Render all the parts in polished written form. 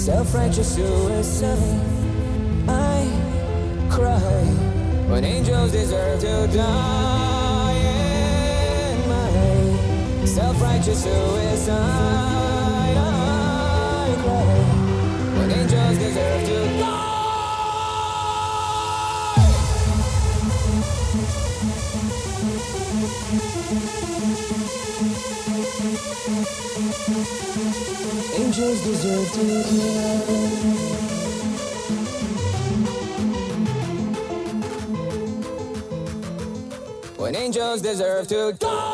Self-righteous suicide. I cry when angels deserve to die. In my self-righteous suicide. I cry when angels deserve to die. Angels deserve to die. When angels deserve to die.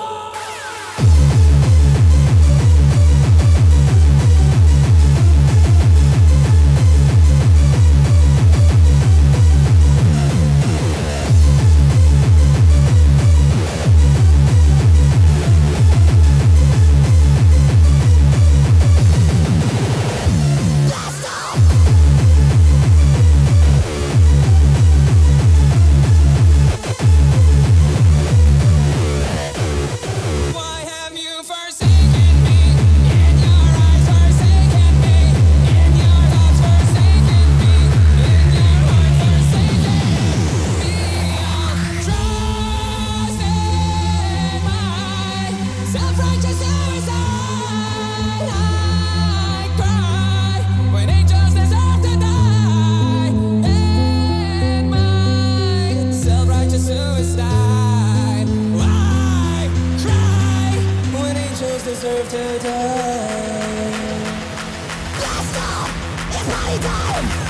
Deserve to die. Blast off! It's party time!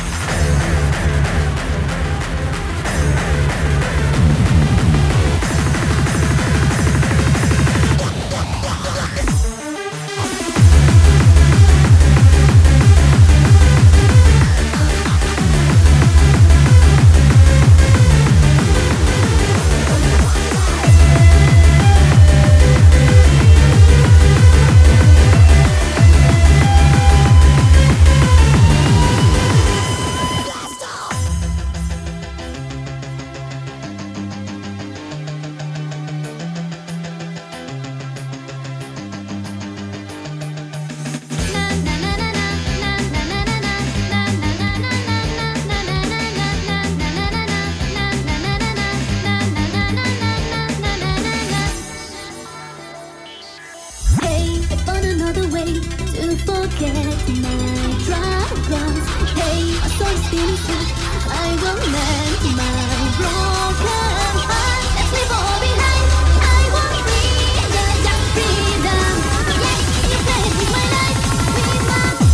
To forget my troubles. Hey, my soul's feeling sad. I will mend my broken heart. Let's leave all behind. I want freedom, just freedom. Yeah, you play with my life, with my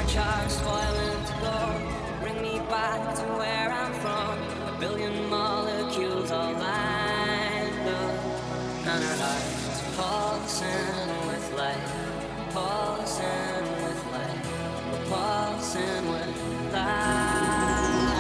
charge spoiling to go. Bring me back to where I'm from. A billion molecules all lined up, and our hearts pulsing with light, pulsing with light, pulsing with light.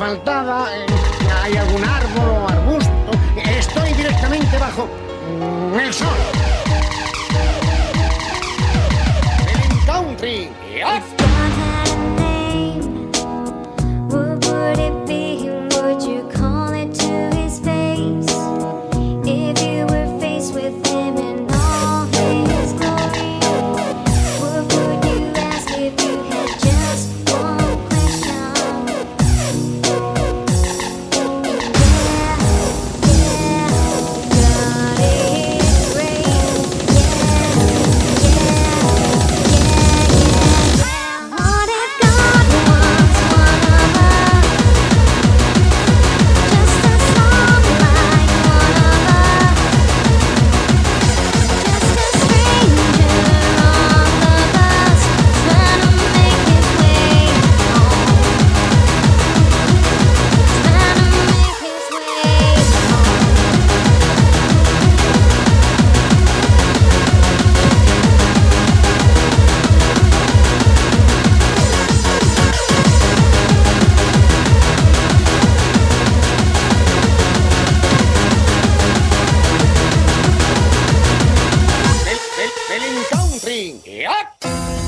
asfaltada, hay algún árbol o arbusto. Estoy directamente bajo el sol. Feeling country. ¡Yep! If God had a name, what would it be? Would you call it to his face? If you were faced with him in all his glory, what would you ask if you had just one question? God is great. What if God wants one of us? Just a song like one of us. Just a stranger on the bus trying to make his way home. Trying to make his way Feeling country. ¡Yep!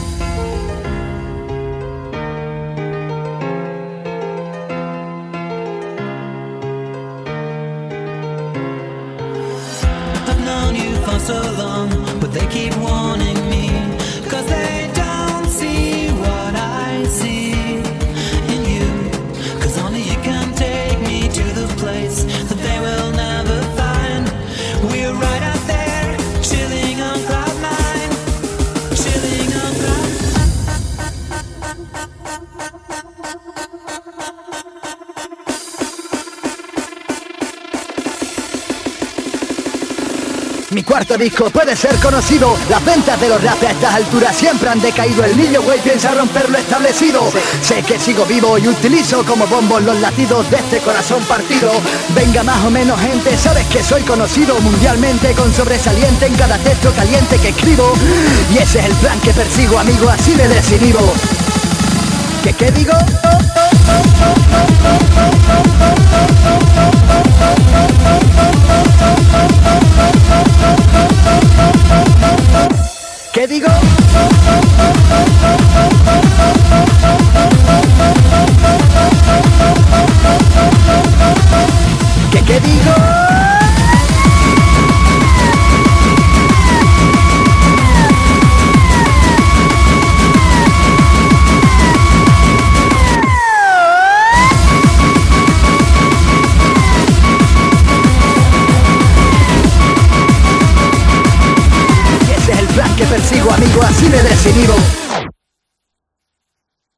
I've known you for so long, but they keep warning me, 'cause they don't see what I see in you. 'Cause only you can take me to the place that they will never find. We're right out there, chilling on cloud nine, chilling on cloud. Mi cuarto disco puede ser conocido. Las ventas de los rap a estas alturas siempre han decaído. El niño güey piensa romper lo establecido. Sé que sigo vivo y utilizo como bombos los latidos de este corazón partido. Venga más o menos gente, sabes que soy conocido mundialmente, con sobresaliente en cada texto caliente que escribo. Y ese es el plan que persigo, amigo, así de desinhibo. ¿Qué digo? ¿Qué digo? ¿Qué digo? Y ese es el plan que persigo, amigo, así me desinhibo.